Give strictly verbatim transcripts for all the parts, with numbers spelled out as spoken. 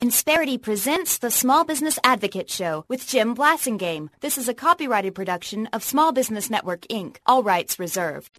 Insperity presents the Small Business Advocate Show with Jim Blasingame. This is a copyrighted production of Small Business Network, Incorporated. All rights reserved.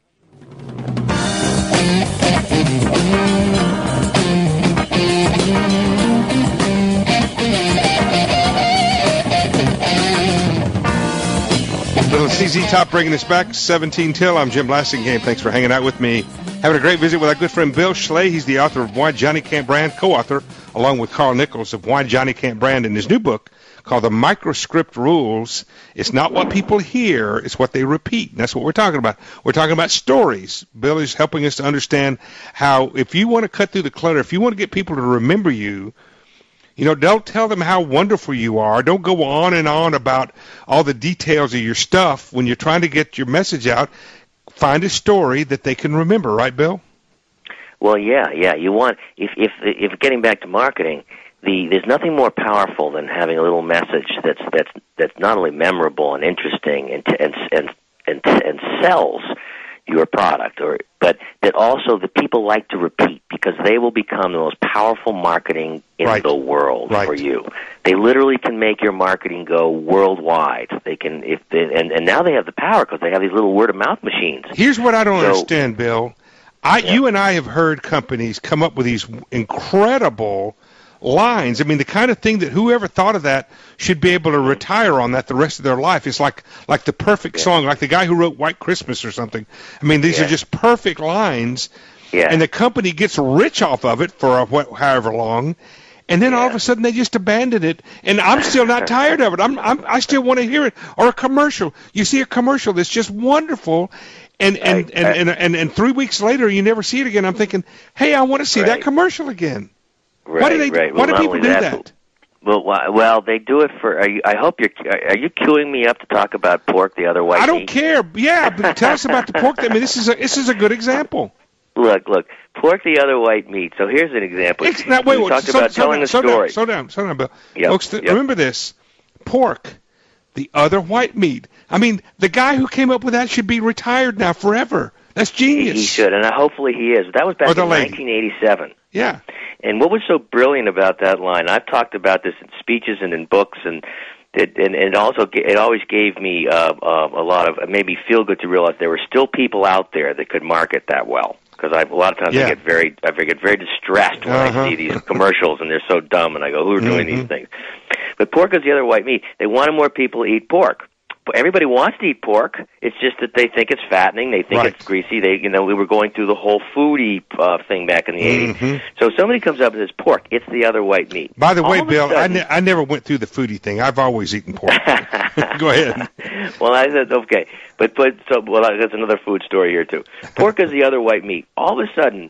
Little C Z Top bringing us back, seventeen till. I'm Jim Blasingame. Thanks for hanging out with me. Having a great visit with our good friend Bill Schley. He's the author of Why Johnny Can't Brand, co-author, along with Carl Nichols, of Why Johnny Can't Brand in his new book called The Microscript Rules. It's not what people hear, it's what they repeat. And that's what we're talking about. We're talking about stories. Bill is helping us to understand how, if you want to cut through the clutter, if you want to get people to remember you, you know, don't tell them how wonderful you are. Don't go on and on about all the details of your stuff when you're trying to get your message out. Find a story that they can remember, right, Bill? Well, yeah, yeah. You want if if if getting back to marketing, the there's nothing more powerful than having a little message that's that's that's not only memorable and interesting and and and and, and sells your product, or but that also the people like to repeat, because they will become the most powerful marketing in right. the world right. for you. They literally can make your marketing go worldwide. They can, if they, and and now they have the power because they have these little word of mouth machines. Here's what I don't so, understand, Bill. I yeah. you and I have heard companies come up with these incredible lines. I mean, the kind of thing that whoever thought of that should be able to retire on that the rest of their life. It's like like the perfect yeah. song, like the guy who wrote White Christmas or something. I mean, these yeah. are just perfect lines, yeah. and the company gets rich off of it for a, wh- however long, and then yeah. all of a sudden they just abandon it. And I'm still not tired of it. I'm, I'm I still want to hear it. Or a commercial. You see a commercial that's just wonderful. And and, right. and, and, and and three weeks later, you never see it again. I'm thinking, hey, I want to see right. that commercial again. Right, why do they? right. Why well, do people do that? that? Well, well, they do it for. Are you, I hope you're. Are you queuing me up to talk about pork, the other white I don't meat? care. Yeah, but tell us about the pork. I mean, this is a this is a good example. Look, look, pork, the other white meat. So here's an example. It's, now, wait, we wait, talked so, about so telling down, a so story. Down, slow down, slow down, Bill. Yep, Folks, th- yep. remember this: pork, the other white meat. I mean, the guy who came up with that should be retired now forever. That's genius. He should, and hopefully he is. That was back in lady. nineteen eighty-seven. Yeah. And what was so brilliant about that line? I've talked about this in speeches and in books, and it, and, and it also it always gave me uh, uh, a lot of, it made me feel good to realize there were still people out there that could market that well. Because I a lot of times yeah. I get very I get very distressed when uh-huh. I see these commercials and they're so dumb, and I go, who are doing mm-hmm. these things? But pork is the other white meat. They wanted more people to eat pork. Everybody wants to eat pork. It's just that they think it's fattening. They think right. it's greasy. They, you know, we were going through the whole foodie uh, thing back in the mm-hmm. eighties. So somebody comes up and says pork. It's the other white meat. By the way, All Bill, sudden, I, ne- I never went through the foodie thing. I've always eaten pork. Go ahead. Well, I said okay, but but so well, that's another food story here too. Pork is the other white meat. All of a sudden,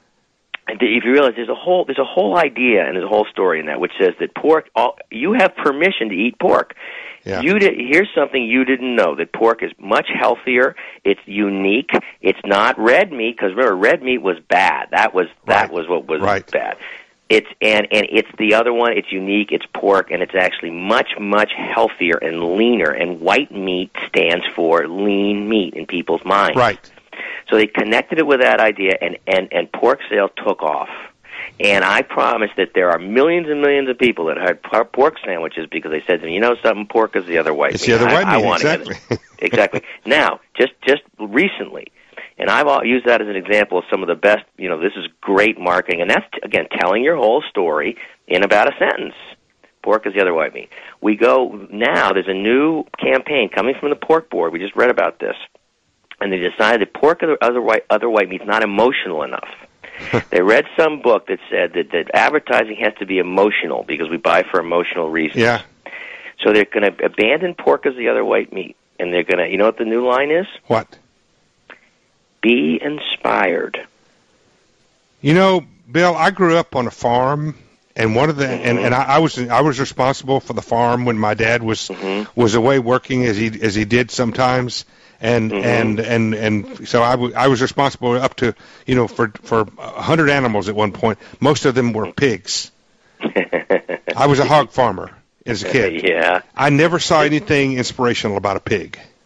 if you realize there's a whole there's a whole idea and there's a whole story in that which says that pork, all, you have permission to eat pork. Yeah. You did, here's something you didn't know, that pork is much healthier. It's unique. It's not red meat, because remember, red meat was bad. That was that right. was what was right. bad. It's and and it's the other one. It's unique. It's pork, and it's actually much much healthier and leaner. And white meat stands for lean meat in people's minds. Right. So they connected it with that idea, and and and pork sales took off. And I promise that there are millions and millions of people that had pork sandwiches because they said to me, you know something, pork is the other white it's meat. It's the other white I, meat, I want exactly. It. Exactly. Now, just just recently, and I've used that as an example of some of the best, you know, this is great marketing, and that's, again, telling your whole story in about a sentence. Pork is the other white meat. We go now, there's a new campaign coming from the Pork Board. We just read about this. And they decided that pork or other white, other white meat is not emotional enough. They read some book that said that, that advertising has to be emotional because we buy for emotional reasons. Yeah. So they're going to abandon pork as the other white meat. And they're going to, you know what the new line is? What? Be inspired. You know, Bill, I grew up on a farm, and one of the mm-hmm. and, and I, I was I was responsible for the farm when my dad was mm-hmm. was away working as he as he did sometimes. And, mm-hmm. and and and so I, w- I was responsible up to, you know, for for a hundred animals at one point. Most of them were pigs. I was a hog farmer as a kid. Yeah. I never saw anything inspirational about a pig.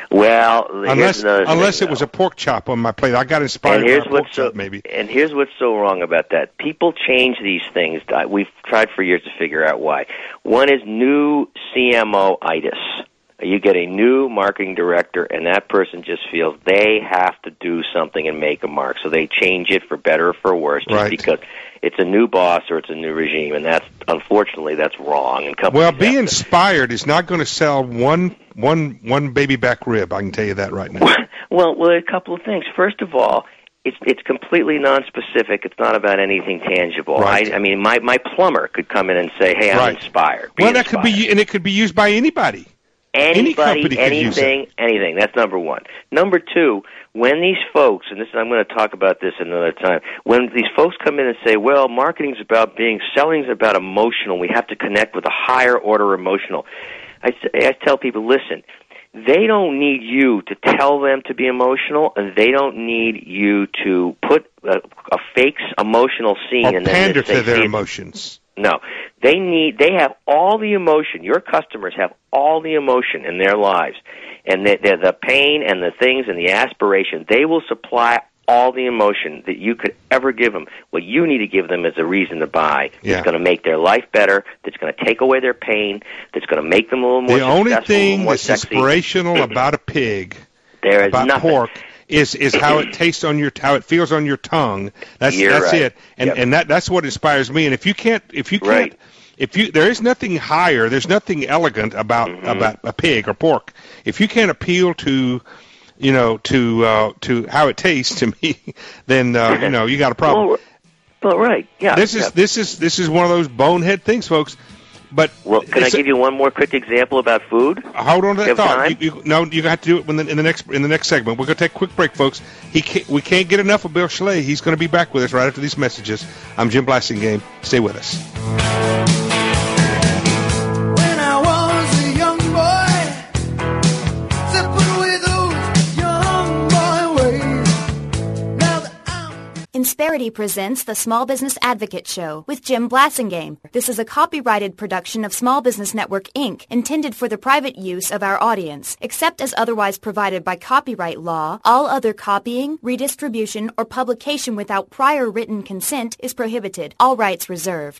Well, unless unless thing, it was a pork chop on my plate, I got inspired and here's by a pork what's so, chop, maybe. And here's what's so wrong about that: people change these things. We've tried for years to figure out why. One is new C M O-itis. You get a new marketing director, and that person just feels they have to do something and make a mark. So they change it for better or for worse, just right. because it's a new boss or it's a new regime, and that's unfortunately that's wrong. And companies well, be to, inspired is not going to sell one one one baby back rib. I can tell you that right now. well, well, a couple of things. First of all, it's it's completely non-specific. It's not about anything tangible. Right. I, I mean, my my plumber could come in and say, "Hey, I'm right. inspired." Be well, that inspired. could be, and it could be used by anybody. Anybody, Any anything, anything. That's number one. Number two, when these folks, and this I'm going to talk about this another time, when these folks come in and say, well, marketing's about being, selling's about emotional, we have to connect with a higher order emotional, I, I tell people, listen, they don't need you to tell them to be emotional, and they don't need you to put a, a fake emotional scene or and pander then say, to their see, emotions. No, they need. They have all the emotion. Your customers have all the emotion in their lives, and the, the, the pain and the things and the aspiration. They will supply all the emotion that you could ever give them. What you need to give them is a reason to buy. Yeah. That's going to make their life better. That's going to take away their pain. That's going to make them a little more the successful. only thing more that's sexy. inspirational about a pig, there is about nothing. pork, is is how it tastes on your, how it feels on your tongue. That's You're that's right. it, and Yep. and that that's what inspires me. And if you can't, if you can't, Right. if you there is nothing higher, there's nothing elegant about Mm-hmm. about a pig or pork. If you can't appeal to, you know, to uh, to how it tastes to me, then uh, you know you got a problem. Well, well right. Yeah. This is yeah. this is this is one of those bonehead things, folks. But Well, can I it's- give you one more quick example about food? Hold on to that You have thought. time? You, you, no, you have to do it when the, in the next in the next segment. We're going to take a quick break, folks. He can't, we can't get enough of Bill Schley. He's going to be back with us right after these messages. I'm Jim Blasingame. Stay with us. When I was a young boy, zipping with those young boy ways. Now that I'm Insperity presents the Small Business Advocate Show with Jim Blasingame. This is a copyrighted production of Small Business Network, Incorporated, intended for the private use of our audience. Except as otherwise provided by copyright law, all other copying, redistribution, or publication without prior written consent is prohibited. All rights reserved.